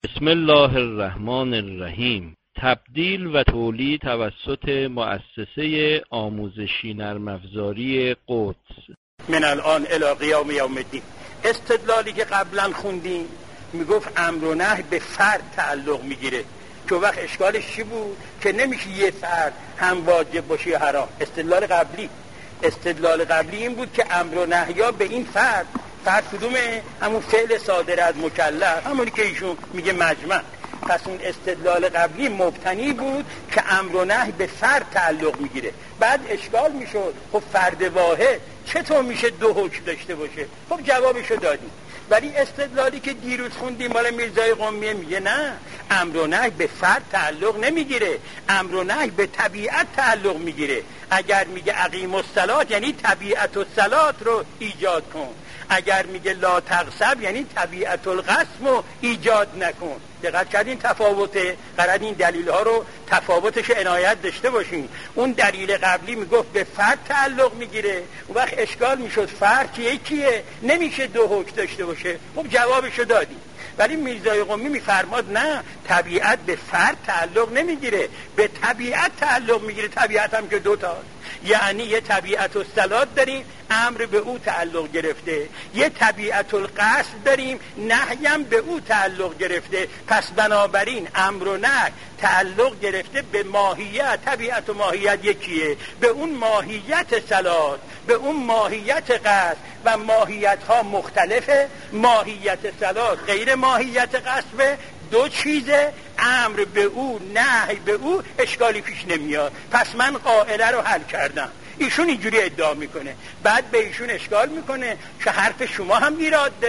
بسم الله الرحمن الرحیم. تبدیل و تولید توسط مؤسسه آموزشی نرم افزاری قدس. من الان الی قیام یوم الدین. استدلالی که قبلا خوندیم میگفت امر و نهی به فرد تعلق میگیره، که وقت اشکالش چی بود؟ که نمیشه یه فرد هم واجب باشه یا حرام. استدلال قبلی این بود که امر و نهی به این فرد کدومه؟ همون فعل صادر از مکلف، همونی که ایشون میگه مجمع. پس اون استدلال قبلی مبتنی بود که امر و نهی به فرد تعلق میگیره. بعد اشکال میشد خب فرد واحد چطور میشه دو حکم داشته باشه؟ خب جوابشو دادیم. ولی استدلالی که دیروز خوندیم مال میرزای قمیه میگه نه، امر و نهی به فرد تعلق نمیگیره، امر و نهی به طبیعت تعلق میگیره. اگر میگه اقیم الصلاة یعنی طبیعت الصلاة رو ایجاد کن، اگر میگه لا تغصب یعنی طبیعت القسم رو ایجاد نکن. دقت کردین تفاوته؟ قرار این دلیل ها رو تفاوتش عنایت داشته باشین. اون دلیل قبلی میگفت به فرد تعلق میگیره، اون وقت اشکال میشد فرد کیه؟ نمیشه دو حکم داشته باشه. خب جوابشو دادیم. ولی میرزای قمی میفرماد نه، طبیعت به فرد تعلق نمیگیره، به طبیعت تعلق میگیره. طبیعت هم که دوتا، یعنی یه طبیعت الصلاة داریم امر به او تعلق گرفته، یه طبیعت القصد داریم نهیم به او تعلق گرفته. پس بنابراین امر و نهی تعلق گرفته به ماهیت. طبیعت و ماهیت یکیه، به اون ماهیت صلاة، به اون ماهیت قصد، و ماهیت ها مختلفه. ماهیت صلاة غیر ماهیت قصد، دو چیزه، امر به او نهی به او، اشکالی پیش نمیاد. پس من قاعده رو حل کردم. ایشون اینجوری ادعا میکنه، بعد به ایشون اشکال میکنه که حرف شما هم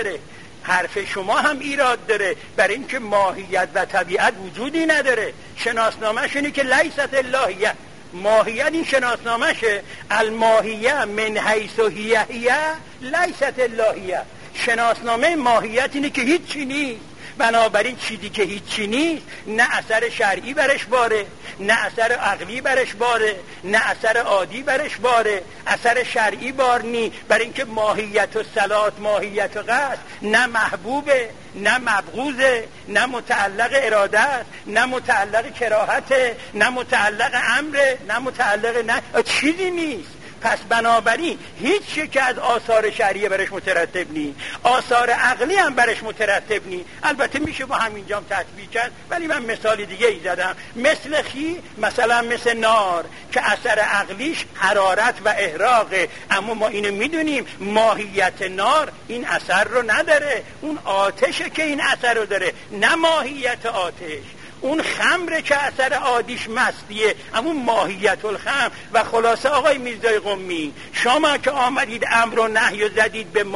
ایراد داره، برای اینکه ماهیت و طبیعت وجودی نداره. شناسنامه‌ش اینه که لیست اللهیه، ماهیت این شناسنامه‌شه. الماهیه من حیث هیه لیست اللهیه. شناسنامه ماهیت اینه که هیچی نیست. بنابراین چیزی که هیچی نیست نه اثر شرعی برش باره، نه اثر عقلی برش باره، نه اثر عادی برش باره، اثر شرعی بار نی. برای اینکه ماهیت و صلات، ماهیت و قصد نه محبوبه، نه مبغوضه، نه متعلق اراده است، نه متعلق کراهته، نه متعلق امره، نه متعلق نه چیزی نیست. پس بنابراین هیچ یک از آثار شرعیه برش مترتب نی، آثار عقلی هم برش مترتب نی. البته میشه با همینجام تطبیق کرد، ولی من مثال دیگه ای زدم. مثل خی، مثلا مثل نار که اثر عقلیش حرارت و احراقه، اما ما اینو میدونیم ماهیت نار این اثر رو نداره، اون آتشه که این اثر رو داره، نه ماهیت آتش. اون خمره که اثر عادیش مستیه، اما ماهیت الخمر. و خلاصه آقای میرزای قمی، شما که آمدید امر و نهی و زدید به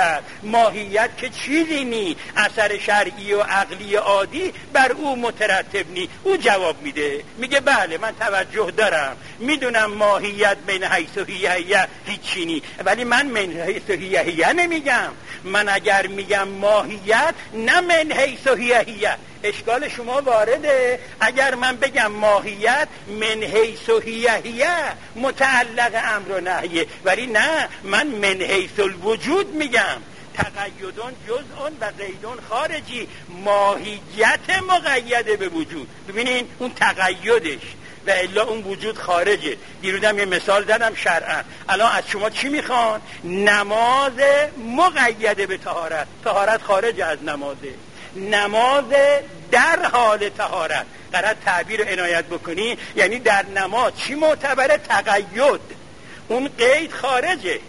ماهیت که چیزی نی، اثر شرعی و عقلی عادی بر او مترتب نی. او جواب میده، میگه بله من توجه دارم، میدونم ماهیت من حیث هیه هیچی نی، ولی من من حیث هیه نمیگم. من اگر میگم ماهیت، نه من حیث هیه. اشکال شما وارده اگر من بگم ماهیت من حیث هیه متعلق امر و نهیه، ولی نه، من من حیث الوجود میگم. تقیدون جزء و قیدون خارجی، ماهیت مقیده به وجود. ببینین اون تقیدش و الا اون وجود خارجه. دیروزم یه مثال زدم شرعا. الان از شما چی میخوان؟ نماز مقیده به طهارت. طهارت خارج از نمازه، نماز در حال طهارت. قرار تعبیر رو عنایت بکنی، یعنی در نماز چی معتبره؟ تقید. اون قید خارجه،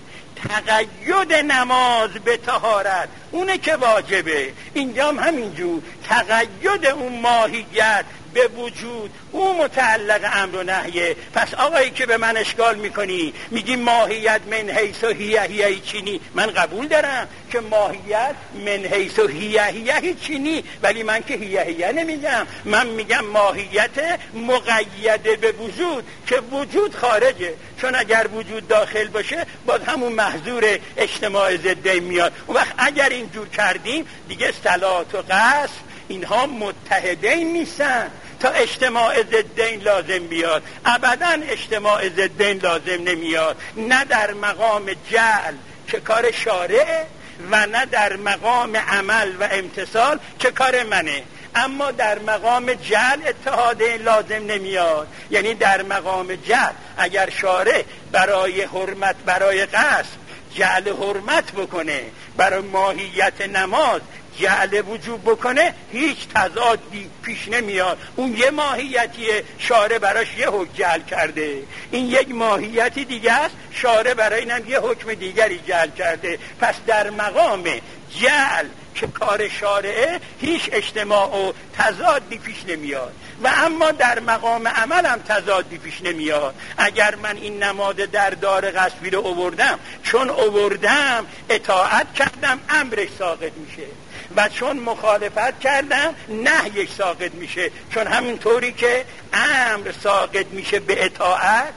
تقید نماز به طهارت اونه که واجبه. اینجا هم همینجور تقید اون ماهیت به وجود او متعلق امر و نهیه. پس آقایی که به من اشکال میکنی میگی ماهیت من حیث هیه چینی، من قبول دارم که ماهیت من حیث هیه چینی، ولی من که هیه نمیگم، من میگم ماهیت مقیده به وجود که وجود خارجه. چون اگر وجود داخل باشه باز همون محظور اجتماع ضدین میاد. اون وقت اگر اینجور کردیم دیگه صلات و قصد اینها متحدین نیستن تا اجتماع ضدین لازم بیاد. ابدا اجتماع ضدین لازم نمیاد، نه در مقام جعل که کار شارعه و نه در مقام عمل و امتثال که کار منه. اما در مقام جعل اتحاد لازم نمیاد. یعنی در مقام جعل اگر شارع برای حرمت، برای قصد جعل حرمت بکنه، برای ماهیت نماز جعل وجوب بکنه، هیچ تضادی پیش نمیاد. اون یه ماهیتیه، شارع براش یه حکم جعل کرده. این یک ماهیتی دیگه است، شارع برای اینم یه حکم دیگری جعل کرده. پس در مقام جعل که کار شارعه هیچ اجتماع و تضادی پیش نمیاد. و اما در مقام عمل هم تضادی پیش نمیاد. اگر من این نماد در دار غصبی رو آوردم، چون آوردم اطاعت کردم، امرش ساقط میشه، و چون مخالفت کردم نهیش ساقط میشه. چون همینطوری که امر ساقط میشه به اطاعت،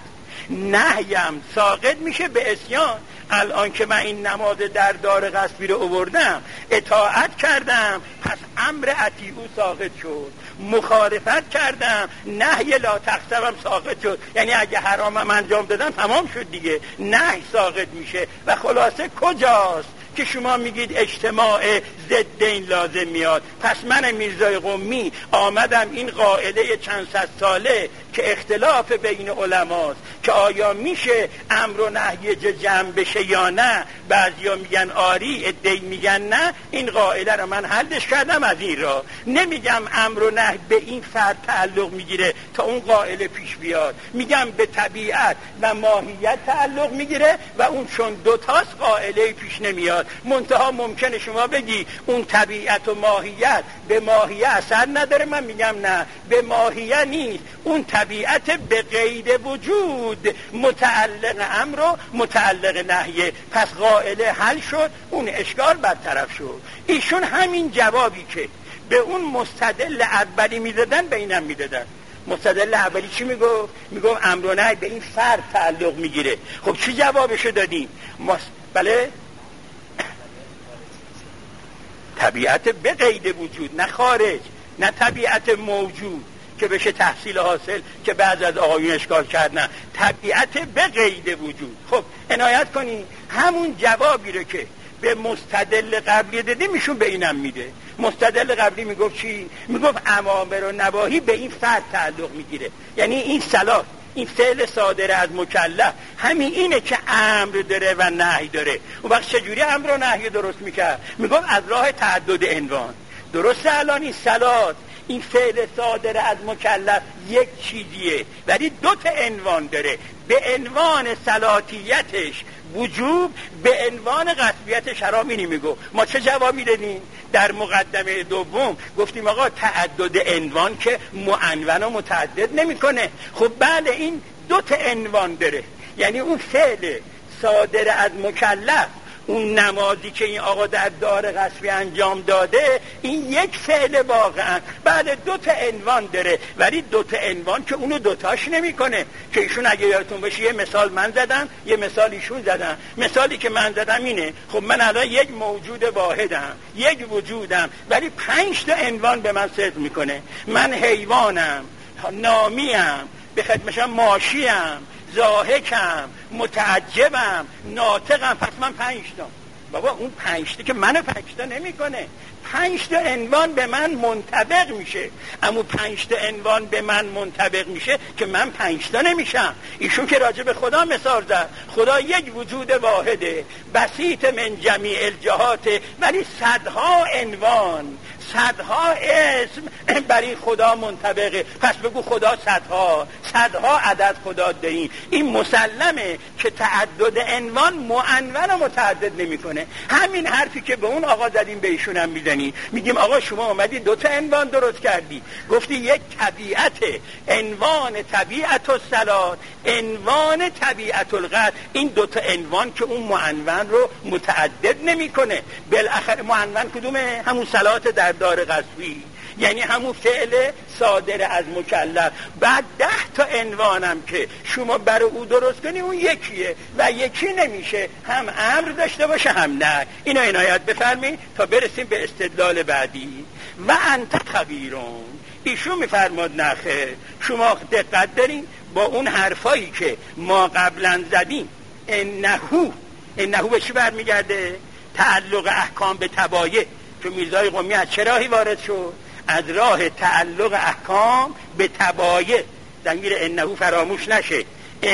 نهیم ساقط میشه به عصیان. الان که من این نماد در دار غصبی رو آوردم، اطاعت کردم، پس امر اطیعو ساقط شد. مخالفت کردم، نهی لا تقسمم ساقط شد. یعنی اگه حرامم انجام دادم تمام شد دیگه، نهی ساقط میشه. و خلاصه کجاست که شما میگید اجتماع ضد این لازم میاد؟ پس من میرزای قمی آمدم این قاعده چند صد ساله که اختلاف بین علماست که آیا میشه امر و نهی جمع بشه یا نه. بعضیا میگن آری، عده‌ای میگن نه. این قاعده رو من حلش کردم از این را. نمیگم امر و نهی به این فرد تعلق میگیره تا اون قاعده پیش بیاد، میگم به طبیعت و ماهیت تعلق میگیره و اون چون دوتاست قاعده پیش نمیاد. منتها ممکنه شما بگی اون طبیعت و ماهیت به ماهیت اثر نداره. من میگم نه، به ماهیت نیست، اون طبیعت به قید وجود متعلق امر و متعلق نهیه. پس قائله حل شد، اون اشکال برطرف شد. ایشون همین جوابی که به اون مستدل اولی میدادن به اینم میدادن. مستدل اولی چی میگفت؟ میگفت امر و نهی به این فرد تعلق میگیره. خب چی جوابشو دادیم؟ بله، طبیعت به قید وجود، نه خارج، نه طبیعت موجود که بشه تحصیل حاصل که بعض از آقایون اشکال کردن. طبیعت به قید وجود. خب عنایت کنی همون جوابی رو که به مستدل قبلی دادیم ایشون به اینم میده. مستدل قبلی میگفت چی؟ میگفت اوامر و نواهی به این فرد تعلق میگیره. یعنی این صلاح، این فعل صادر از مکلف همین اینه که امر داره و نهی داره. اون وقت چجوری امر و نهی درست میکرد؟ میگفت از راه تعدد عنوان. درسته الان این صلات، این فعل صادر از مکلف یک چیزیه ولی دو تا عنوان داره. به عنوان صلاتیتش وجوب، به عنوان غصبیتش حرام. اینی میگو. ما چه جوابی دادیم؟ در مقدمه دوم گفتیم آقا تعدد عنوان که معنون و متعدد نمیکنه. خب بله، این دو تا عنوان داره. یعنی اون فعل صادر از مکلف، اون نمازی که این آقا در دار غصبی انجام داده، این یک فعل واقعا بعد دو تا عنوان داره، ولی دو تا عنوان که اونو دوتاش نمیکنه. که ایشون اگه یادتون باشه یه مثال من زدم، یه مثال ایشون زدم. مثالی که من زدم اینه، خب من الان یک موجود واحدم، یک وجودم، ولی 5 تا عنوان به من صدق میکنه. من حیوانم، نامیم، به خدمتشم ماشیم، ضاحکم، متعجبم، ناطقم. پس من 5 تا. بابا اون 5 تا که منو 5 تا نمیکنه. 5 تا عنوان به من منطبق میشه. اما 5 تا عنوان به من منطبق میشه که من 5 تا نمیشم. ایشون که راجع به خدا مثال زد، خدا یک وجود واحده، بسیط من جمیع الجهات، ولی صدها عنوان، صدها اسم برای خدا منطبقه. پس بگو خدا صدها عدد خدا داریم. این مسلمه که تعدد عنوان معنون و متعدد نمیکنه. همین حرفی که به اون آقا زدیم به ایشون هم میزنی. میگیم آقا شما اومدی 2 تا عنوان درست کردی. گفتی یک طبیعت، عنوان طبیعت الصلات، عنوان طبیعت القدر. این 2 تا عنوان که اون معنون رو متعدد نمیکنه. بالاخره معنون کدومه؟ همون صلات در دار غصبی، یعنی همون فعل صادر از مکلف. بعد 10 تا عنوانم که شما برای او درست کنی، اون یکیه و یکی نمیشه، هم امر داشته باشه هم نه. اینو عنایت بفرمایید تا برسیم به استدلال بعدی. و انت خبیرون. ایشون میفرماد نخه، شما دقت دارین با اون حرفایی که ما قبلا زدیم. انهو به چی برمیگرده؟ تعلق احکام به تبایع. که میرزای قمی از چه راهی وارد شد؟ از راه تعلق احکام به تبایع، ضمیر انه فراموش نشه،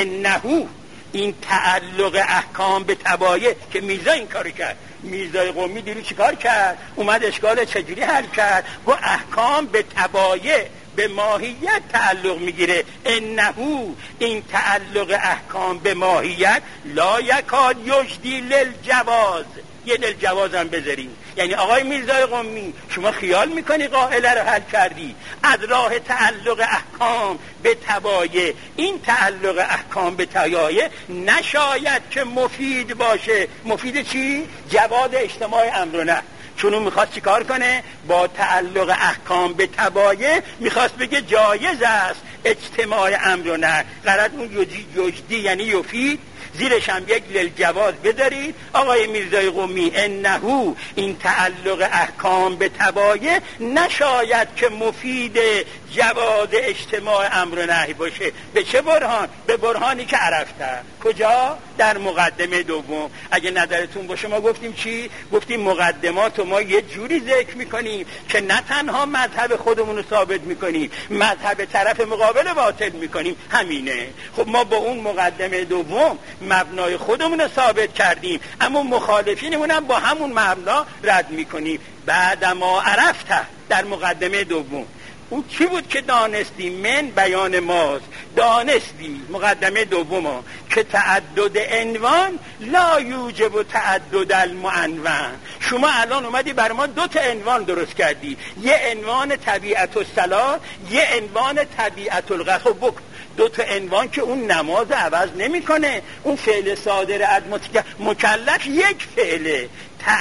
انه این تعلق احکام به تبایع که میرزا این کارو کرد. میرزای قمی دیروز چی کار کرد؟ اومد اشکال چجوری حل کرد؟ گو احکام به تبایع به ماهیت تعلق میگیره. انه این تعلق احکام به ماهیت لا یکاد یجدی للجواز، یه للجواز هم بذاریم. یعنی آقای میرزای قمی شما خیال میکنی قائله رو حل کردی از راه تعلق احکام به تبایع، این تعلق احکام به تبایع نشاید که مفید باشه. مفید چی؟ جواز اجتماع امر و نهی. چون اون میخواست چی کار کنه؟ با تعلق احکام به تبایع میخواست بگه جایز است اجتماع امر و نهی. غرض اون یجدی یعنی یفید، زیرش هم یک للجواز بذارید. آقای میرزای قمی انه این تعلق احکام به تبایع نشاید که مفید جواز اجتماع امر و نهی باشه. به چه برهان؟ به برهانی که عرفته. کجا؟ در مقدمه دوم. اگه نظرتون باشه ما گفتیم چی؟ گفتیم مقدمات ما یه جوری ذکر میکنیم که نه تنها مذهب خودمون رو ثابت میکنیم، مذهب طرف مقابل باطل میکنیم. همینه. خب ما با اون مقدمه دوم مبنای خودمون رو ثابت کردیم، اما مخالفینمون هم با همون مبنا رد میکنیم. بعد ما عرفته در مقدمه دوم اون چی بود که دانستی؟ من بیان ماست. دانستی مقدمه دوم که تعدد عنوان لا یوجب تعدد المعنون. شما الان اومدی بر ما 2 تا عنوان درست کردی، یه عنوان طبیعت الصلاة، یه عنوان طبیعت الغسل. خب 2 تا عنوان که اون نماز عوض نمیکنه. اون فعل صادر از مکلف یک فعله،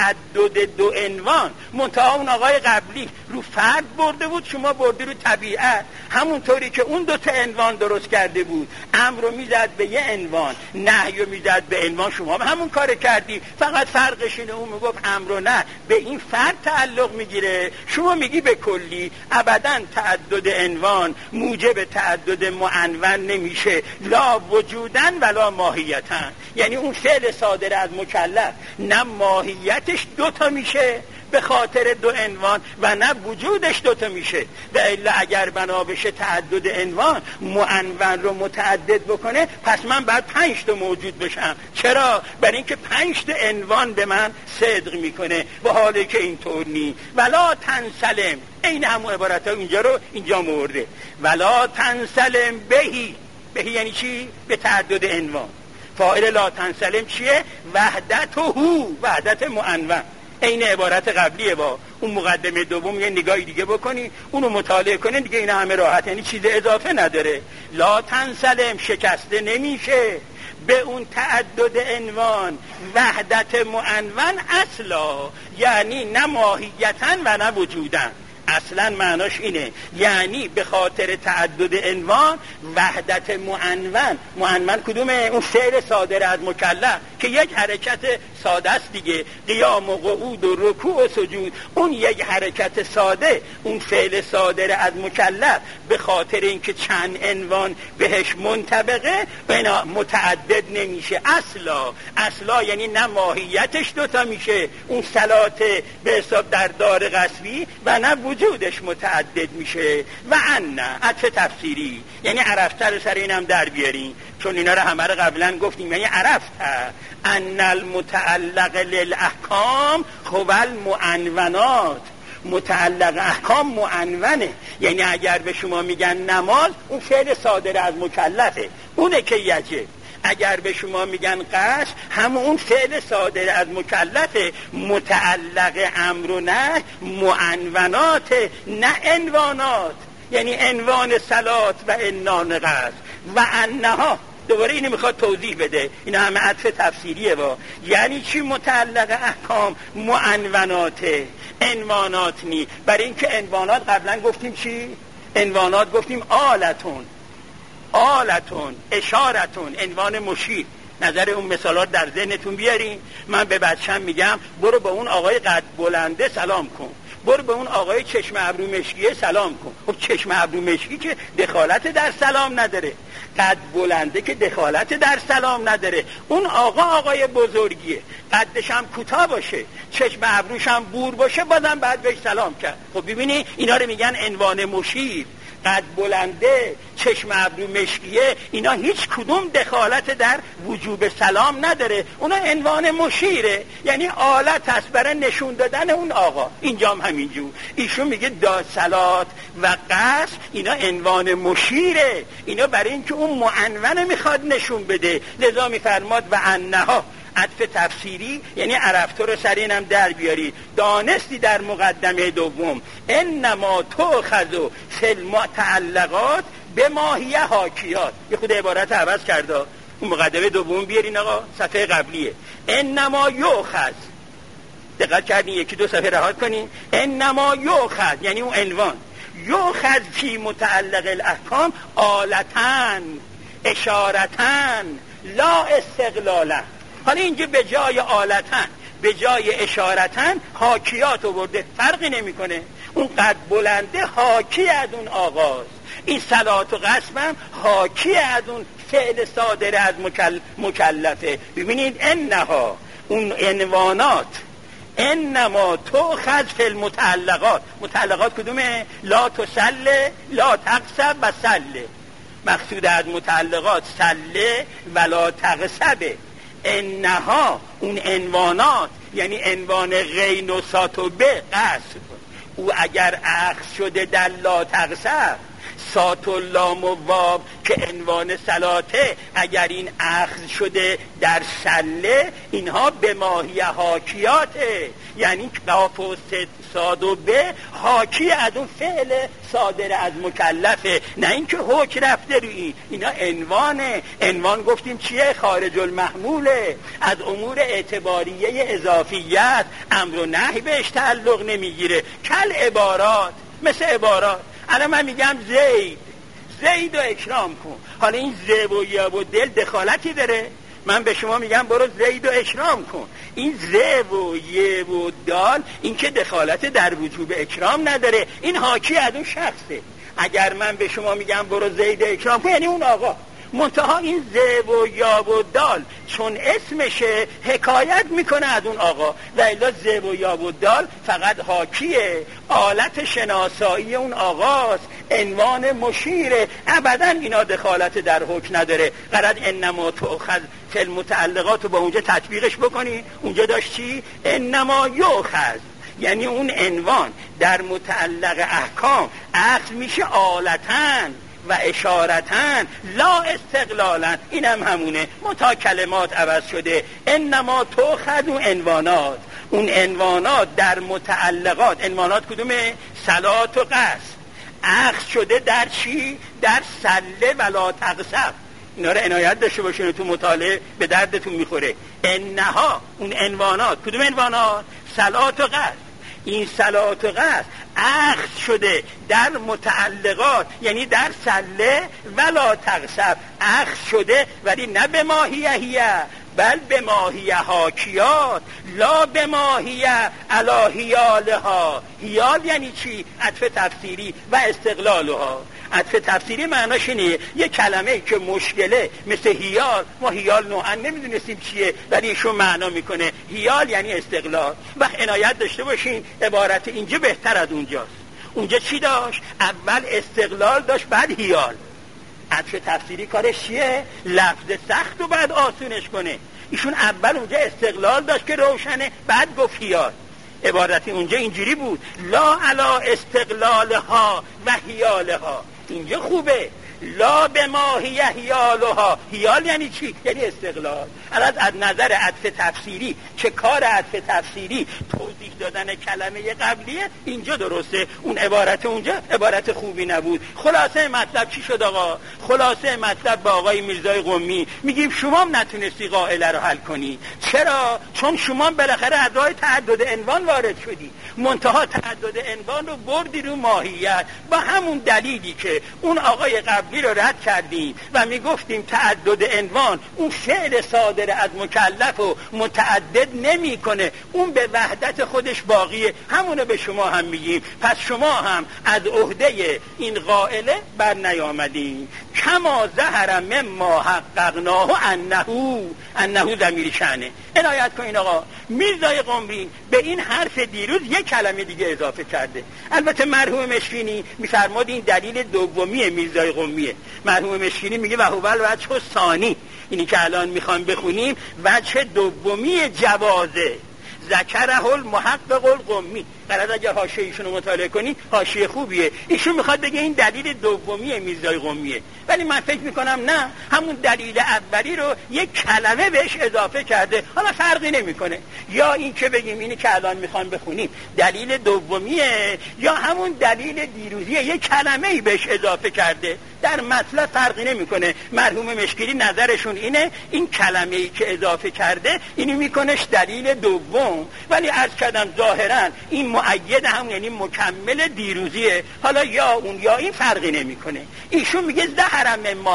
تعدد 2 عنوان. منتها اون آقای قبلی رو فرد برده بود، شما بردی رو طبیعت. همونطوری که اون 2 تا عنوان درست کرده بود، امر رو میزد به یه عنوان، نهی رو میزد به عنوان، شما هم همون کار کردی. فقط فرقش اینه اون میگفت امر و نه به این فرد تعلق میگیره، شما میگی به کلی. ابدا تعدد عنوان موجب تعدد معنون نمیشه، لا وجودن ولا ماهیتن. یعنی اون فعل صادر از مکلف نه ماهیتش 2 تا میشه به خاطر 2 عنوان و نه وجودش 2 تا میشه. و الا اگر بنا بشه تعدد عنوان معنون رو متعدد بکنه، پس من باید 5 تا موجود بشم. چرا؟ برای اینکه 5 تا عنوان به من صدق میکنه، و حالی که اینطور نی. ولا تنسلم، این همون عبارت ها اینجا رو اینجا مورده. ولا تنسلم بهی. بهی یعنی چی؟ به تعدد عنوان. فاعل لا تنسلم چیه؟ وحدت هو، وحدت معنون. این عبارت قبلیه. با اون مقدمه دوم یه نگاهی دیگه بکنی، اونو مطالعه کنی دیگه، این همه راحت، یعنی چیز اضافه نداره. لا تنسلم شکسته نمیشه به اون تعدد عنوان وحدت معنون اصلا، یعنی نه ماهیتن و نه وجودن. اصلا معناش اینه، یعنی به خاطر تعدد عنوان وحدت معنون. معنون کدومه؟ اون فعل صادر از مکلف که یک حرکت ساده است دیگه، قیام و قعود و رکوع و سجود. اون یک حرکت ساده، اون فعل صادر از مکلف به خاطر اینکه چند عنوان بهش منطبقه بنا متعدد نمیشه اصلا یعنی نه ماهیتش 2 تا میشه، اون صلات به حساب در دار قصبی، و نه وجودش متعدد میشه. و ان عطف تفسیری، یعنی عرفته رو سر اینم در بیارین، چون اینا رو همه رو قبلا گفتیم. یعنی عرفته ان المتعلق للاحکام هو المعنونات. متعلق احکام معنونه، یعنی اگر به شما میگن نماز، اون فعل صادر از مکلفه، اونه که یجب. اگر به شما میگن قصد، همون اون فعل صادر از مکلفه. متعلق امر و نهی معنونات نه عنوانات، یعنی عنوان صلات و عنوان قصد. و انها دوباره اینو میخواد توضیح بده، این همه عطف تفسیریه. یعنی چی متعلق احکام معنوناته، عنوانات نی؟ برای اینکه عنوانات قبلا گفتیم چی؟ عنوانات گفتیم آلتون، اشارتون، عنوان مشیر. نظر اون مثالات در ذهنتون بیارین. من به بچه‌م میگم برو با اون آقای قد بلنده سلام کن، برو به اون آقای چشم ابرو مشکیه سلام کن. خب چشم ابرو مشکی که دخالت در سلام نداره، قد بلنده که دخالت در سلام نداره، اون آقای بزرگیه، قدش هم کوتاه باشه، چشم ابروش هم بور باشه، بازم بعد بهش سلام کرد. خب ببینی اینا رو میگن عنوان مشیر. قد بلنده، چشم ابرو مشکیه، اینا هیچ کدوم دخالت در وجوب سلام نداره، اونا عنوان مشیره، یعنی آلت هست برای نشون دادن اون آقا. اینجا هم همینجور ایشون میگه صلات و قصد اینا عنوان مشیره، اینا برای اینکه اون معنون میخواد نشون بده، لذا میفرماد و انها عطف تفسیری، یعنی عرفتو رو سر اینم در بیاری. دانستی در مقدمه دوم انما تؤخذ فی المتعلقات به ماهیه حاکیات، یه خود عبارت عوض کرده، اون مقدمه دوم بیارین آقا، صفحه قبلیه. انما یؤخذ، دقت کردین یکی دو صفحه رها کنین. انما یؤخذ یعنی اون عنوان، یؤخذ فی متعلق الاحکام آلتن اشارتن لا استقلالا. حالا اینجا به جای آلتن به جای اشارتن حاکیات آورده، فرقی نمیکنه. اون قد بلنده حاکی از اون آغاز، این صلات و قسم حاکی از اون فعل صادر از مکلفه. ببینید انها اون عنوانات، انما تؤخذ فی المتعلقات. متعلقات کدومه؟ لا تسل لا تقصب و سله. مقصود از متعلقات سله ولا تقصبه. انها اون عنوانات یعنی عنوان غین و سات و به قصد، او اگر اخذ شده در لا تقصب، سات و لام و واب که عنوان صلاته اگر این اخذ شده در سله، اینها به ماهی حاکیاته، یعنی قاف و صاد و به حاکی از اون فعل صادر از مکلفه، نه اینکه حکم رفته روی اینا عنوانه. عنوان گفتیم چیه؟ خارج المحموله، از امور اعتباریه اضافیت، امر و نهی بهش تعلق نمیگیره. کل عبارات، مثل عبارات. الان من میگم زید و اکرام کن، حالا این ز و یا و دل دخالتی داره؟ من به شما میگم برو زید و اکرام کن، این ز و ی و دال این که دخالت در وجوب اکرام نداره، این حاکی از اون شخصه. اگر من به شما میگم برو زید و اکرام کن یعنی اون آقا، منتها این ز و یا و دال چون اسمشه حکایت میکنه از اون آقا، و الا ز و یا و دال فقط حاکیه، آلت شناسایی اون آقاست، عنوان مشیره، ابدا اینا دخالت در حکم نداره. قرار انما تؤخذ فی المتعلقات رو با اونجا تطبیقش بکنی. اونجا داشت چی؟ انما یؤخذ، یعنی اون عنوان در متعلق احکام اخذ میشه آلتن و اشارتن لا استقلالا. این هم همونه، متا کلمات عوض شده. انما تؤخذ عنوانات، اون عنوانات در متعلقات، عنوانات کدومه؟ صلات و قصد، اخذ شده در چی؟ در سله ولا تقصب. اینا رو عنایت داشته باشین، تو مطالعه به دردتون میخوره. انها اون عنوانات، کدوم عنوانات؟ صلات و قصد. این صلات و قصد اخذ شده در متعلقات یعنی در سله ولا تقصب، اخذ شده ولی نه به ماهیه بل به ماهیه حاکیات، لا به ماهیه علا هیالها. هیال یعنی چی؟ عطف تفسیری و استقلالها. عطف تفسیری معناش اینه یه کلمه که مشکله مثل هیال، ما هیال نوعا نمیدونستیم چیه ولی ایشون معنا میکنه هیال یعنی استقلال. وقت عنایت داشته باشین عبارت اینجا بهتر از اونجاست. اونجا چی داشت؟ اول استقلال داشت بعد هیال. عطف تفسیری کارش چیه؟ لفظ سخت و بعد آسونش کنه. ایشون اول اونجا استقلال داشت که روشنه، بعد گفت هیال. عبارتی اونجا اینجوری بود لا علا استقلالها و هیالها. اینجا خوبه، لا به ماهیه هیالها. هیال یعنی چی؟ یعنی استقلال. از نظر عطف تفسیری که کار عطف تفسیری توضیح دادن کلمه قبلیه، اینجا درسته. اون عبارت اونجا عبارت خوبی نبود. خلاصه مطلب چی شد آقا؟ خلاصه مطلب با آقای میرزای قمی میگیم شما هم نتونستی قائله رو حل کنی. چرا؟ چون شما بالاخره از راه تعدد عنوان وارد شدی، منتها تعدد عنوان رو بردی رو ماهیت، با همون دلیلی که اون آقای قبل قبلی رو رد کردیم و میگفتیم تعدد عنوان اون فعل صادر از مکلف رو متعدد نمیکنه، اون به وحدت خودش باقیه، همونو به شما هم میگیم. پس شما هم از عهده این قائله بر نیامدین. کما ظهر مما حققناه انه ضمیر شأنه. عنایت کنین آقا، میرزای قمری به این حرف دیروز یک کلمه دیگه اضافه کرده. البته مرحوم مشکینی میفرماد این دلیل دومی میرزای قمیه. مرحوم مشکینی میگه و هو الوجه الثانی، اینی که الان میخوام بخونیم وجه دومی جوازه. ذکره المحقق القمی. قرار اگر حاشیه ایشون رو مطالعه کنی حاشیه خوبیه. ایشون میخواد بگه این دلیل دومی میرزای قمیه، ولی من فکر میکنم نه، همون دلیل اولی رو یک کلمه بهش اضافه کرده. حالا فرقی نمیکنه، یا این که بگیم اینی که الان میخوام بخونیم دلیل دومیه، یا همون دلیل دیروزیه یک کلمه‌ای بهش اضافه کرده، در مطلب فرقی نمیکنه. مرحوم مشکلی نظرشون اینه این کلمه‌ای که اضافه کرده اینی میکنش دلیل دوم، ولی عرض کردم ظاهرا این مؤید هم یعنی مکمل دیروزیه. حالا یا اون یا این فرقی نمیکنه. ایشون میگه ظهرم ما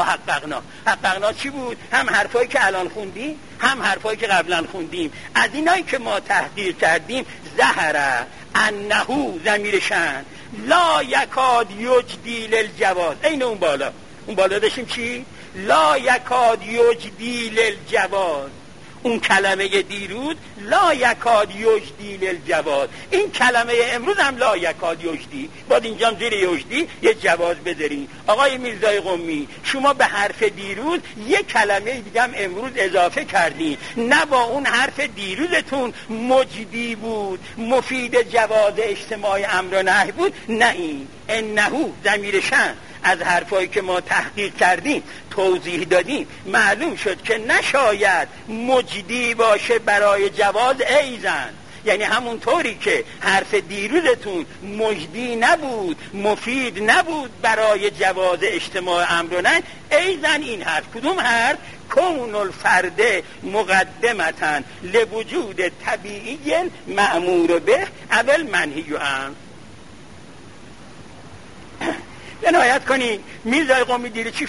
حققنا چی بود؟ هم حرفایی که الان خوندیم هم حرفایی که قبلا خوندیم. از اینایی که ما تحقیق کردیم ظهر انه ضمیر شأن لا یکاد یجدی للجواز. این اون بالا داشتیم چی؟ لا یکاد یجدی للجواز. اون کلمه دیروز لا یکاد یجدی للجواز، این کلمه امروز هم لا یکاد یجدی. باید اینجا زیر یجدی یه جواز بذارین. آقای میرزای قمی شما به حرف دیروز یک کلمه دیگه هم امروز اضافه کردین، نه با اون حرف دیروزتون مجدی بود مفید جواز اجتماع امر و نهی بود، نه این انه ضمیر شأن. از حرفایی که ما تحقیق کردیم توضیح دادیم معلوم شد که نشاید مجدی باشه برای جواز ایزن، یعنی همون طوری که حرف دیروزتون مجدی نبود مفید نبود برای جواز اجتماع امر و نهی، ایزن این حرف کدوم حرف؟ کون الفرد مقدمتا لوجود طبیعی مأمور به اول منهی عنه. عنایت کنی میرزای قمی دیره چی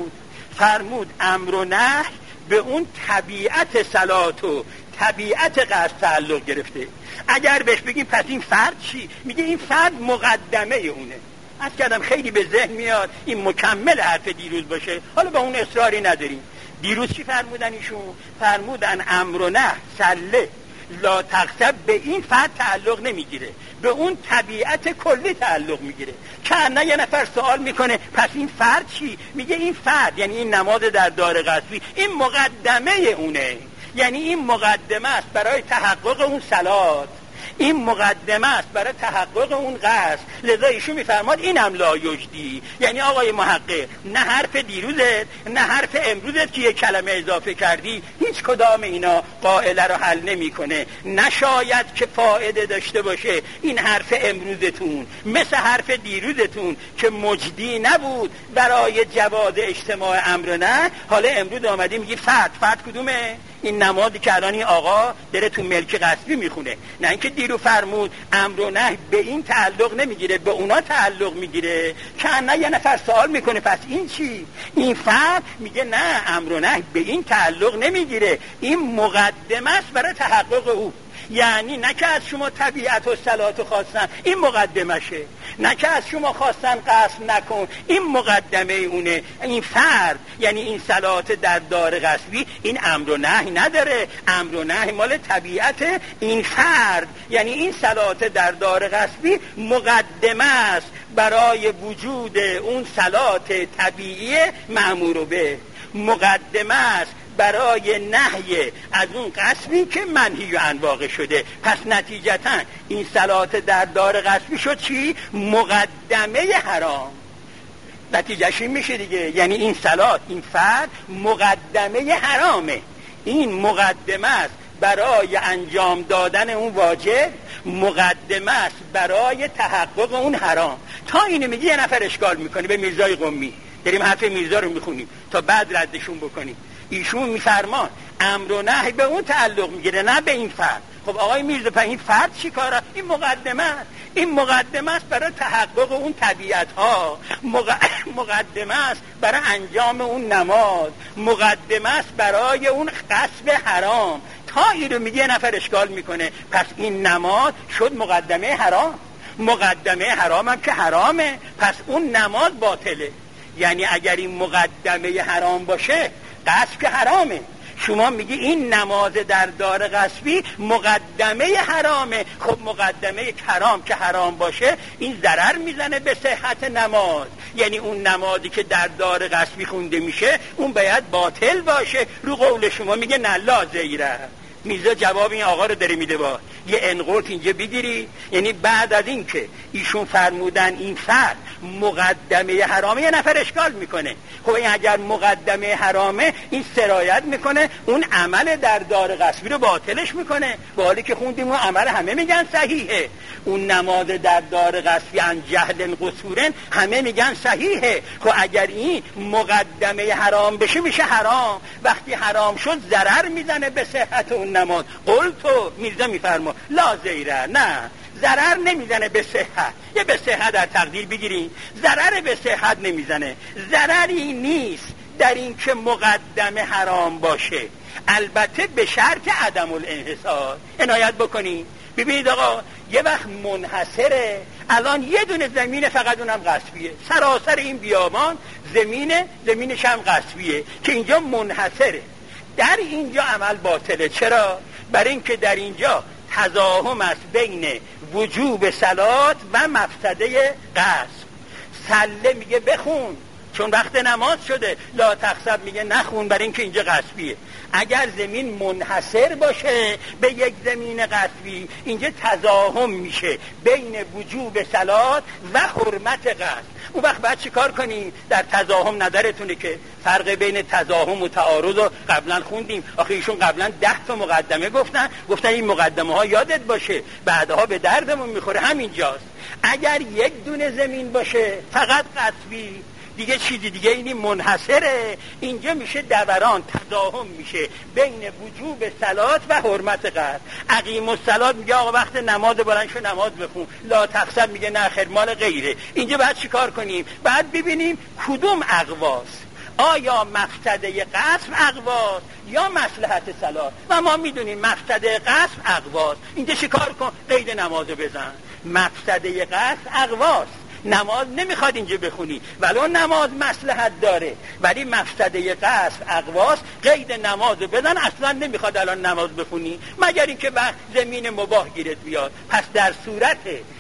فرمود امر و نهی به اون طبیعت صلات و طبیعت قصد تعلق گرفته. اگر بهش بگیم پس این فرد چی؟ میگه این فرد مقدمه اونه. از کردم خیلی به ذهن میاد این مکمل حرف دیروز باشه، حالا با اون اصراری نداریم. دیروز چی فرمودن ایشون؟ فرمودن امر و نهی سله لا تقصب به این فرد تعلق نمیگیره، به اون طبیعت کلی تعلق میگیره. که نه یه نفر سوال میکنه پس این فرد چی؟ میگه این فرد یعنی این نماز در دار قصبی این مقدمه اونه، یعنی این مقدمه است برای تحقق اون صلات، این مقدمه است برای تحقق اون قصد. لذا ایشون میفرماد اینم لا یجدی، یعنی آقای محقق نه حرف دیروزت نه حرف امروزت که یک کلمه اضافه کردی هیچ کدام اینا قائله رو حل نمیکنه. نشاید که فایده داشته باشه این حرف امروزتون مثل حرف دیروزتون که مجدی نبود برای جواز اجتماع امر نه. حالا امروز آمدیم میگی فرد کدومه؟ این نمازی که الان این آقا داره تو ملک قصبی میخونه، نه اینکه دیرو فرمود امر و نهی به این تعلق نمیگیره به اونا تعلق میگیره. که نه یه نفر سوال میکنه پس این چی؟ این فرد میگه نه امر و نهی به این تعلق نمیگیره، این مقدمه است برای تحقق او. یعنی نه که از شما طبیعت و صلات خواستن این مقدمشه، نه که از شما خواستن قصد نکن این مقدمه اونه. این فرد یعنی این صلات در دار قصبی این امر و نهی نداره، امر و نهی مال طبیعت این فرد، یعنی این صلات در دار قصبی مقدمه است برای وجود اون صلات طبیعی مأمور به، مقدمه است برای نهی از اون قصبی که منهی عنه واقع شده. پس نتیجتا این صلات در دار قصبی شد چی؟ مقدمه حرام. نتیجهش این میشه دیگه، یعنی این صلات این فرد مقدمه حرامه، این مقدمه است برای انجام دادن اون واجب، مقدمه است برای تحقق اون حرام. تا اینو میگی یه نفر اشکال میکنه به میرزای قمی، داریم حرف میرزا رو میخونیم تا بعد ردشون بکنیم. ایشون میفرمان امر و نهی به اون تعلق میگیره نه به این فرد. خب آقای میرزا این فرد چی کاره؟ این مقدمه است. این مقدمه است برای تحقق اون طبیعت ها، مقدمه است برای انجام اون نماز، مقدمه است برای اون غصب حرام. تا این رو میگه نفر اشکال میکنه، پس این نماز شد مقدمه حرام. مقدمه حرام هم که حرامه، پس اون نماز باطله. یعنی اگر این مقدمه حرام باشه غصب که حرامه. شما میگی این نماز در دار غصبی مقدمه حرامه. خب مقدمه حرام که حرام باشه این ضرر میزنه به صحت نماز. یعنی اون نمازی که در دار غصبی خونده میشه اون باید باطل باشه. رو قول شما میگه نه لا زیره. میرزا جواب این آقا رو داره میده. با یه انقلت اینجا بگیری، یعنی بعد از این که ایشون فرمودن این فرد مقدمه حرامه، یه نفر اشکال میکنه. خب این اگر مقدمه حرامه این سرایت میکنه اون عمل در دار غصبی رو باطلش میکنه، با حالی که خوندیم اون عمل همه میگن صحیحه. اون نماز در دار غصبی عن جهل قصورن همه میگن صحیحه. خب اگر این مقدمه حرام بشه میشه حرام. وقتی حرام شد ضرر میزنه به صحت اون نماز. قلتو میرزا میفرما لا زیره، نه ضرر نمیزنه به صحت. یه به صحت در تقدیر بگیریم، ضرر به صحت نمیزنه. ضرری نیست در این که مقدمه حرام باشه، البته به شرط عدم الانحصار. عنایت بکنیم. ببینید آقا یه وقت منحصره، الان یه دونه زمین فقط اونم غصبیه، سراسر این بیابان زمینش هم غصبیه که اینجا منحصره. در اینجا عمل باطله. چرا؟ برای اینکه در اینجا تزاحم است بین وجوب صلات و مفسده غصب. سله میگه بخون چون وقت نماز شده، لا تخسب میگه نخون برای اینکه اینجا غصبیه. اگر زمین منحصر باشه به یک زمین غصبی اینجا تزاحم میشه بین وجوب صلات و حرمت غصب. اون وقت باید چی کار کنیم؟ در تزاحم نظرتونه که فرق بین تزاحم و تعارض رو قبلا خوندیم. آخه ایشون قبلا 10 تا مقدمه گفتن این مقدمه ها یادت باشه بعدها به دردمون میخوره. همینجاست اگر یک دونه زمین باشه فقط غصبی، دیگه چیزی دیگه اینی منحصره، اینجا میشه دوران، تزاحم میشه بین وجوب صلات و حرمت غصب. اقیم الصلات میگه آقا وقت نماز بلند شو نماز بخون، لا تخسب میگه نه خیر مال غیره. اینجا باید چیکار کنیم؟ بعد ببینیم کدوم اقواس، آیا مفسده غصب اقواس یا مصلحت صلات. و ما میدونیم مفسده غصب اقواس. اینجا چیکار کن؟ قید نمازو بزن. مفسده غصب اقواس، نماز نمیخواد اینجا بخونی ولو نماز مصلحت داره، ولی مفسده غصب اقواس، قید نمازو بزن. اصلا نمیخواد الان نماز بخونی مگر اینکه وقت زمین مباح گیرت بیاد. پس در صورت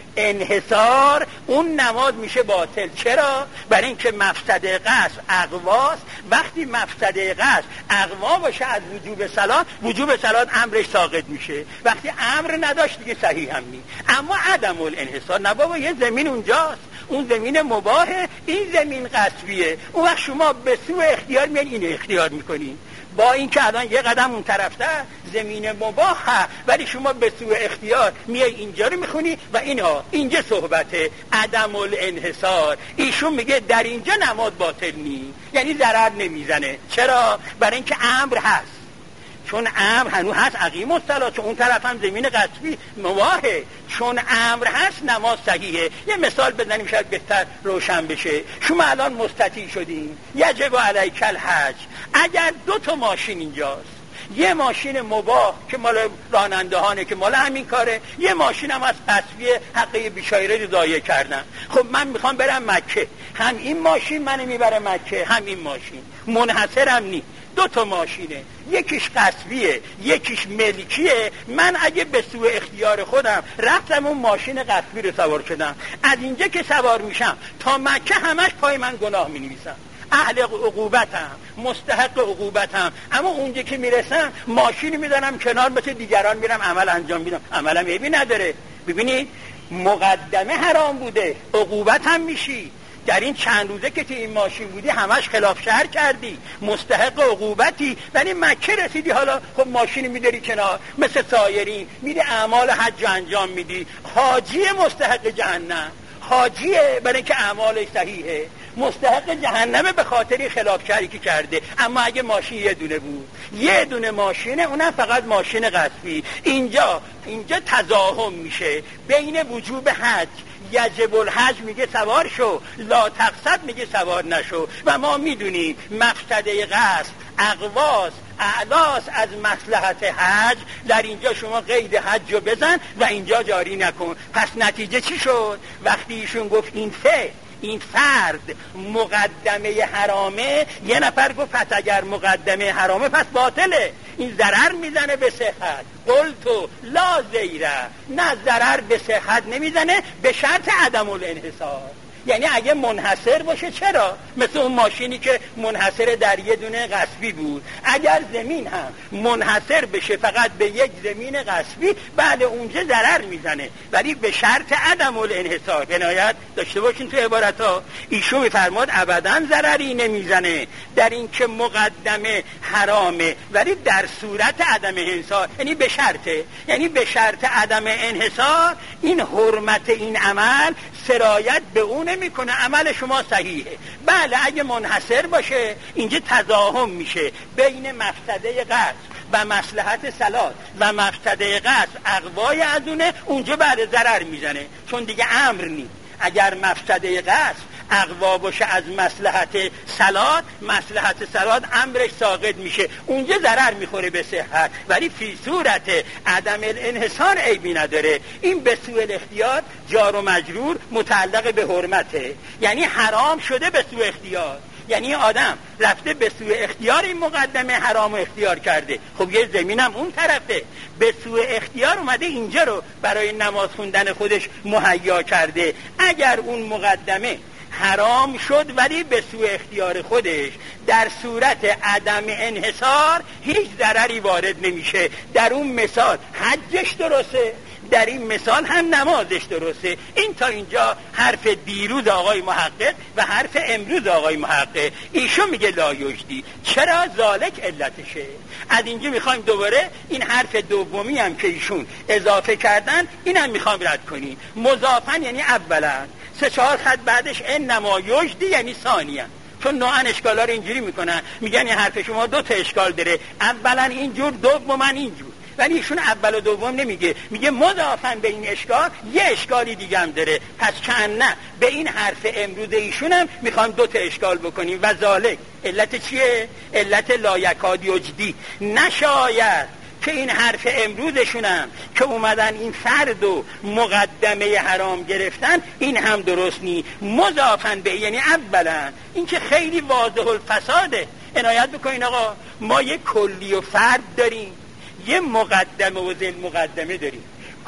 انحصار اون نماز میشه باطل. چرا؟ برای اینکه مفسده غصب اقواس. وقتی مفسده غصب اقوا باشه از وجوب صلات، وجوب صلات امرش ساقط میشه. وقتی امر نداشت دیگه صحیح هم نی. اما عدم الانحصار نه بابا، یه زمین اونجاست، اون زمین مباحه، این زمین غصبیه. اون وقت شما به سوء اختیار میان اینو اختیار میکنین، با اینکه الان یه قدم اون طرفتر زمین مباحه، ولی شما به سوء اختیار میای اینجا رو میخونی و اینجا صحبته عدم الانحصار. ایشون میگه در اینجا نماز باطل نی، یعنی ضرر نمیزنه. چرا؟ برای اینکه امر هست، چون امر هنوز هست اقیم الصلات، چون اون طرف هم زمین غصبی مباحه. چون امر هست نماز صحیحه. یه مثال بزنیم شاید بهتر روشن بشه. شما الان مستطیع شدین، یجب علیک الحج. اگر 2 تا ماشین اینجاست، یه ماشین مباح که مال رانندهانه که مال همین کاره، یه ماشین هم از غصبی حقه بیچاره رو ضایع کردن. خب من میخوام برم مکه، هم این ماشین منو میبره مکه، هم این ماشین منحصرم نی، 2 تا ماشینه، یکیش غصبیه یکیش ملکیه. من اگه به سوء اختیار خودم رفتم اون ماشین غصبی رو سوار شدم، از اینجا که سوار میشم تا مکه همش پای من گناه مینویسم، اهل عقوبتم، مستحق عقوبتم. اما اونجا که میرسم ماشین میزنم کنار، مثل دیگران میرم عمل انجام میدم، عملم عیبی نداره. ببینید مقدمه حرام بوده، عقوبتم میشی. در این چند روزه که تو این ماشین بودی همش خلاف شرع کردی، مستحق عقوبتی. ولی مکه رسیدی حالا خب ماشین میداری کنار، مثل سایرین میری اعمال حج انجام میدی. حاجی مستحق جهنم، حاجیه برای اینکه اعمالش صحیحه، مستحق جهنمه به خاطر خلاف شرعی که کرده. اما اگه ماشین یه دونه بود، یه دونه ماشینه، اونم فقط ماشین غصبی، اینجا تضاهم میشه بین وجوب حج، یجب الحج میگه سوار شو، لا تقصد میگه سوار نشو. و ما میدونیم مفسده قصد اقواس اعلاس از مصلحت حج. در اینجا شما قید حج رو بزن و اینجا جاری نکن. پس نتیجه چی شد؟ وقتی ایشون گفت این فرد مقدمه حرامه، یه نفر گفت پس اگر مقدمه حرامه پس باطله، این ضرر میزنه به صحت. قلتو لا زیره، نه ضرر به صحت نمیزنه به شرط عدم الانحصار. یعنی اگه منحصر باشه چرا؟ مثل اون ماشینی که منحصر در یه دونه غصبی بود. اگر زمین هم منحصر بشه فقط به یک زمین غصبی، بعد اونجا ضرر میزنه، ولی به شرط عدم الانحصار. عنایت داشته باشین تو عبارت‌ها. ایشون میفرماد ابداً ضرری نمیزنه در این که مقدمه حرامه، ولی در صورت عدم انحصار، یعنی به شرطه، یعنی به شرط عدم انحصار این حرمت این عمل سرایت به اون نمیکنه، عمل شما صحیحه. بله اگه منحصر باشه اینجا تضاهم میشه بین مفسده قصد و مصلحت صلات و مفسده قصد اقوای از اونجا بعد ضرر میزنه، چون دیگه امر نی. اگر مفسده قصد اقوا باشه از مصلحت صلات امرش ساقط میشه، اونجا ضرر میخوره به صحت، ولی فی صورت عدم الانحصار عیبی نداره. این به سوء الاختیار جار و مجرور متعلق به حرمته، یعنی حرام شده به سوء اختیار، یعنی آدم رفته به سوء اختیار این مقدمه حرام اختیار کرده. خب یه زمینم اون طرفه، به سوء اختیار اومده اینجا رو برای نماز خوندن خودش مهیا کرده. اگر اون مقدمه حرام شد ولی به سوء اختیار خودش، در صورت عدم انحصار هیچ ضرری وارد نمیشه. در اون مثال حجش درسته، در این مثال هم نمازش درسته. این تا اینجا حرف دیروز آقای محقق و حرف امروز آقای محقق. ایشون میگه لا یجدی، چرا؟ ذالک علتشه. از اینجا میخوایم دوباره این حرف دومی هم که ایشون اضافه کردن اینم میخوایم رد کنیم. مضافن یعنی اولا، 3-4 خط بعدش انما یجدی یعنی ثانیا. چون نوعا اشکالا رو اینجوری میکنن، میگن این حرف شما 2 تا اشکال داره، اولا اینجور، دوما اینجور. ولی ایشون اول و دوم نمیگه، میگه مضافن به این اشکال یه اشکالی دیگه هم داره. پس چند نه به این حرف امروز ایشون هم میخوایم 2 تا اشکال بکنیم. و ذالک علت چیه؟ علت لا یکاد یجدی، نشاید که این حرف امروزشونم که اومدن این فرد و مقدمه حرام گرفتن، این هم درست نی. مضافن به یعنی اولا، این که خیلی واضح الفساده. عنایت بکنین آقا، ما یه کلی و فرد داریم، یه مقدمه و ذل مقدمه داریم.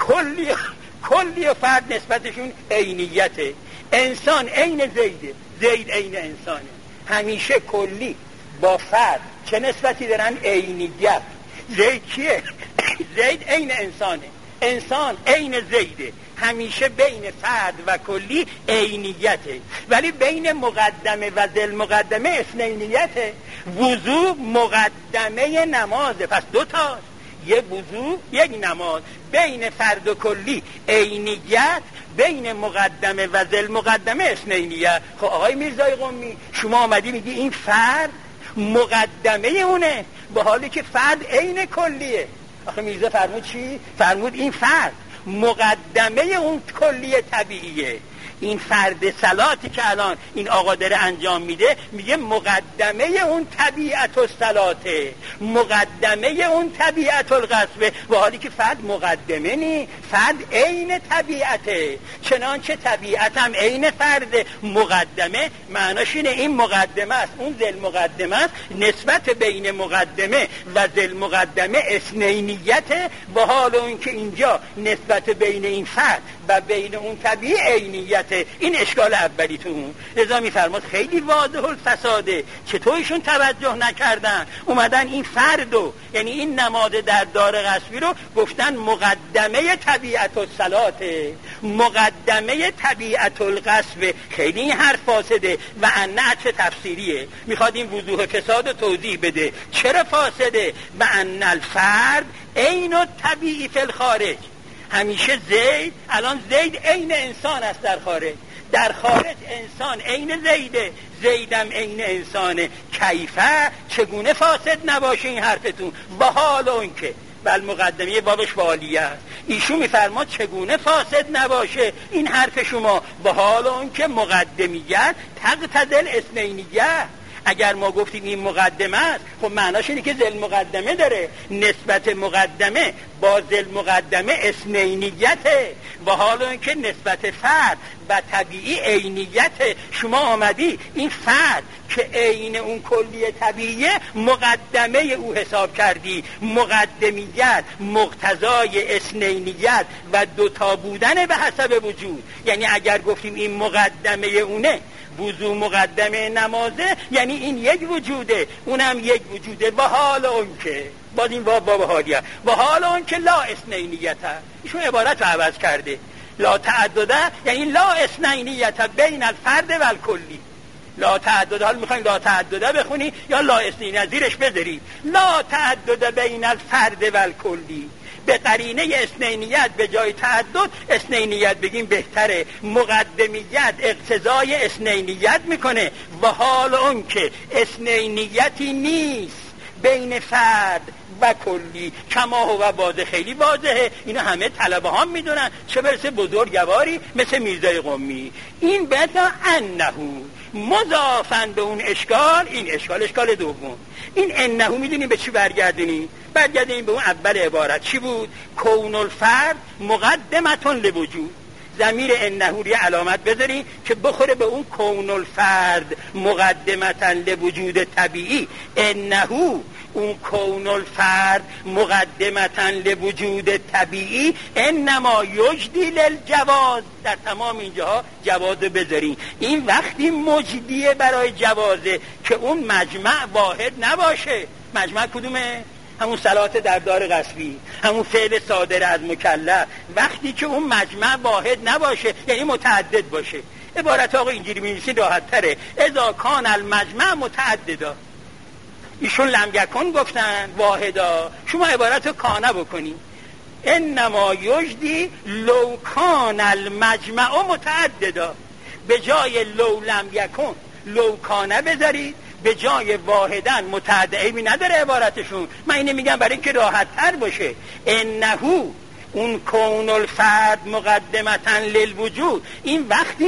کلی و فرد نسبتشون عینیته. انسان عین زیده، زید عین انسانه. همیشه کلی با فرد چه نسبتی دارن؟ عینیت. زید کیه؟ زید عین انسانه، انسان عین زیده. همیشه بین فرد و کلی عینیته، ولی بین مقدمه و ذل مقدمه اثنینیته. وضو مقدمه نمازه، پس 2 تاست، یه وضو یک نماز. بین فرد و کلی عینیت، بین مقدمه و ذل مقدمه اثنینیت. خب آقای میرزای قمی، شما آمدی میگی این فرد مقدمه اونه، به حالی که فرد عین کلیه. آخه میرزا فرمود چی؟ فرمود این فرد مقدمه اون کلیه طبیعیه. این فرد صلاتی که الان این آقا داره انجام میده، میگه مقدمه اون طبیعت الصلاته، مقدمه اون طبیعت القصبه، و حالی که فرد مقدمه نی، فرد عین طبیعته. چنانچه طبیعت هم عین فرد. مقدمه معناش اینه این مقدمه است، اون ذل مقدمه است. نسبت بین مقدمه و ذل مقدمه اثنینیته، با حال اون که اینجا نسبت بین این فرد و بین اون طبیعی عینیت. این اشکال اولیتون. لذا میفرماد خیلی واضح الفساده، چطورشون توجه نکردن، اومدن این فردو، یعنی این نماد در دار غصبی رو گفتن مقدمه طبیعت الصلاته، مقدمه طبیعت القصب. خیلی این حرف فاسده. و ان چه تفسیریه، میخواد این وضوح فساد رو توضیح بده. چرا فاسده؟ و ان الفرد عین الطبیعی فی الخارج، همیشه زید، الان زید عین انسان است در خارج انسان عین زیده، زیدم عین انسانه. کیفه چگونه فاسد نباشه این حرفتون؟ و حال اون که بل مقدمه بابش والیه است، ایشون میفرماد چگونه فاسد نباشه این حرف شما؟ و حال اون که مقدمیت تقتضی اثنینیه. اگر ما گفتیم این مقدمه است، خب معناش اینه که ذل مقدمه داره، نسبت مقدمه با ذل مقدمه اثنینیته. و حالا اینکه نسبت فرد و طبیعی عینیته. شما آمدی این فرد که عین اون کلی طبیعیه مقدمه او حساب کردی. مقدمیت مقتضای اثنینیت و دوتا بودن به حسب وجود. یعنی اگر گفتیم این مقدمه اونه، وضو مقدمه نمازه، یعنی این یک وجوده، اونم یک وجوده. و حال اون که باز این باب حالیه، و حال اون که لا اثنینیت، ایشون عبارت رو عوض کرده. لا تعدده یعنی لا اثنینیت بین الفرد و الکلی. لا تعدده، حال میخواین لا تعدده بخونی یا لا اثنینیت زیرش بذاری؟ لا تعدده بین الفرد و الکلی. به قرینه اثنینیت به جای تعدد اثنینیت بگیم بهتره. مقدمیت اقتضای اثنینیت میکنه. و حال اون که اثنینیتی نیست بین فرد و کلی، کما هو واضح، خیلی واضحه، اینو همه طلبه ها میدونن، چه برسه بزرگواری مثل میرزای قمی. این بتا انهو مضافن به اون اشکال، این اشکال دوم. این انهو میدونیم به چی برگردونیم؟ برگردونیم به اون اول عبارت. چی بود؟ کون الفرد مقدمتون لوجود. ضمیر انهو ری علامت بذاریم که بخوره به اون کون الفرد مقدمتن لوجود طبیعی. انهو اون کون الفرد مقدمتن لوجود طبیعی انما یجدی للجواز. در تمام اینجاها جواز بذاریم. این وقتی مجدیه برای جوازه که اون مجمع واحد نباشه. مجمع کدومه؟ همون صلات در دار غصبی، همون فعل صادر از مکلف. وقتی که اون مجمع واحد نباشه یعنی متعدد باشه. عبارت آقا اینجوری می‌نویسید راحت تره. اذا کان المجمع متعددا. ایشون لم یکن گفتن واحدا، شما عبارت رو کانه بکنی. انما یجدی لو کان المجمع متعددا. به جای لو لم یکن لو کانه بذارید، به جای واحدن متعدد. عیبی نداره عبارتشون، من اینو میگم برای اینکه راحت تر باشه. انهو اون کون الفرد مقدمتن للوجود، این وقتی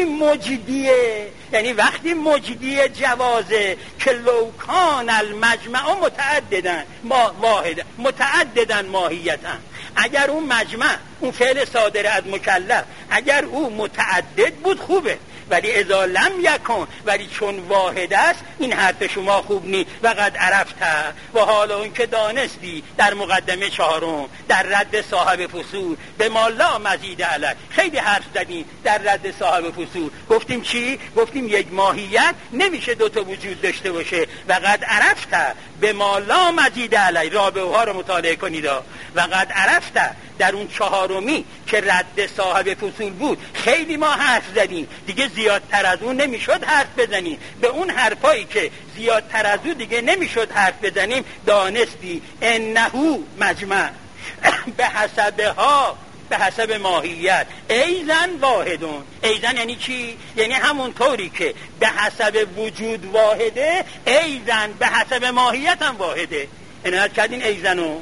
مجدیه، یعنی وقتی مجدی جوازه که لو کان المجمع متعددن واحد متعددن ماهیتا. اگر اون مجمع اون فعل صادر از مکلف اگر او متعدد بود خوبه، ولی اذا لم یکن، ولی چون واحد است این حرف شما خوب نی. و قد عرفته، و حالا اون که دانستی در مقدمه چهارم در رد صاحب فصول به ما لا مزید علی. خیلی حرف زدیم در رد صاحب فصول. گفتیم چی؟ گفتیم یک ماهیت نمیشه دوتا وجود داشته باشه. و قد عرفته به ما لا مزید علی. رابعه ها رو مطالعه کنید. و قد عرفته در اون چهارمی که رد صاحب فصول بود خیلی ما حرف زدیم، دیگه زیادتر از اون نمیشد حرف بزنیم. به اون حرفایی که زیادتر از اون دیگه نمیشد حرف بزنیم دانستی انهو مجمع به حسبها، به حسب ماهیت ایزن واحدون. ایزن یعنی چی؟ یعنی همون طوری که به حسب وجود واحده ایزن به حسب ماهیت هم واحده. عنایت کردین ایزنو.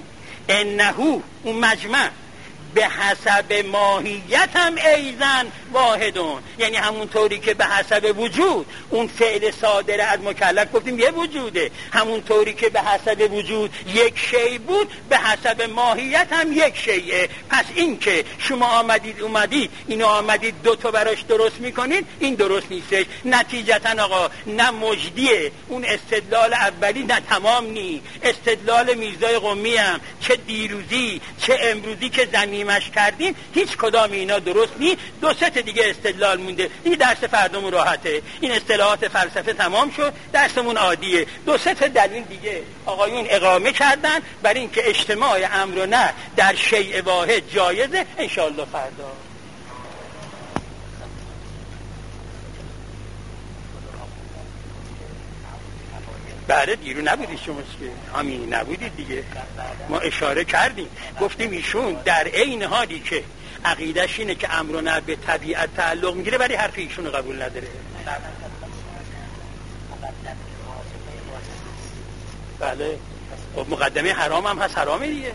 انهو اون مجمع به حسب ماهیت هم ایزن واحدون، یعنی همون طوری که به حسب وجود اون فعل صادر از مکلف گفتیم یه وجوده، همون طوری که به حسب وجود یک شی بود به حسب ماهیت هم یک شیه. پس این که شما اومدید اینو آمدید دوتا براش درست میکنید این درست نیستش. نتیجتا آقا نه مجدیه اون استدلال اولی نه تمام نی. استدلال میرزای قمی هم چه دیروزی چه امروزی که زمیمش کردیم هیچ کدام اینا درست نی. دو سه دیگه استدلال مونده. این درس فردامون راحته، این اصطلاحات فلسفه تمام شد، درسمون عادیه. دو سه دلیل دیگه آقایون اقامه کردن برای اینکه اجتماع امر و نه در شیء واحد جایزه. انشاءالله فردا بعد دیرو نبودید شما که همین نبودید دیگه. ما اشاره کردیم گفتیم ایشون در عین حالی که عقیدهش اینه که امر و نهی به طبیعت تعلق میگیره، ولی حرف ایشون قبول نداره. بله خب مقدمه حرام هم هست، حرامه دیگه.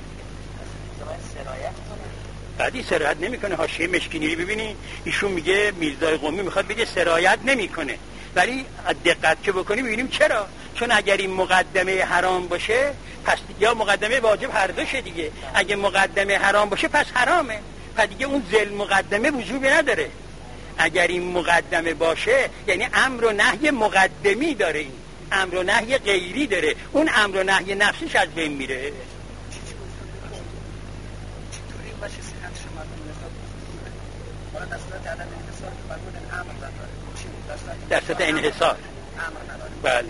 بعدی سرایت نمیکنه. حاشیه مشکینی رو ببینی، ایشون میگه میرزای قمی میخواد بگه سرایت نمیکنه، ولی دقت که بکنی ببینیم چرا. چون اگر این مقدمه حرام باشه پس یا مقدمه واجب هر دوشه دیگه. اگه مقدمه حرام باشه پس حرامه، پس دیگه اون ذل مقدمه وجوبی نداره. اگر این مقدمه باشه یعنی امر و نهی مقدمی داره، این امر و نهی غیری داره، اون امر و نهی نفسیش از بین میره. در صورت انحصار. بله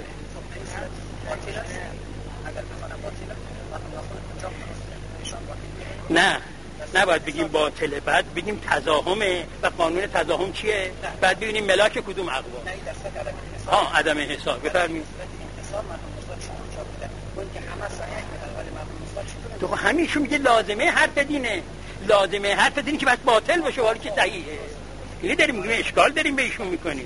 نه نباید بگیم باطله، بعد بگیم تضاهمه و قانون تضاهم چیه، بعد ببینیم ملاک کدوم اقوام. عدم انحصار. بفرمایید. تو همیشه میگه لازمه حرف دینه، لازمه حرف دینه که باید باطل باشه ولی که صحیحه. اینی داریم میگیم اشکال داریم به ایشون میکنیم.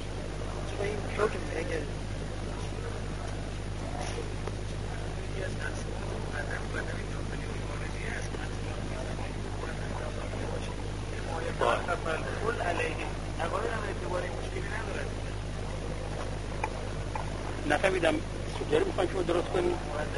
نفهمیدم سوگری میخوایم که ما درست کنیم.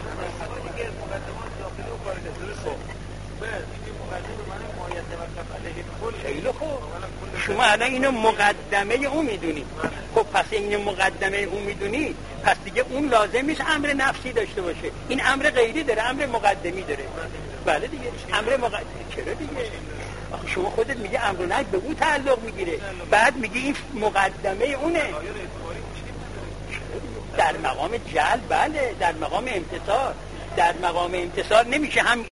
خیلی خوب، شما الان اینو مقدمه اون میدونی. خب پس این مقدمه اون میدونی، پس دیگه اون لازم نیست امر نفسی داشته باشه، این امر غیری داره، امر مقدمی داره. بله دیگه امر مقدمی. چرا دیگه؟ آخه شما خودت میگه امر نهی به اون تعلق میگیره، بعد میگه این مقدمه اونه. در مقام جلب، بله در مقام امتصال. در مقام امتصال نمیشه هم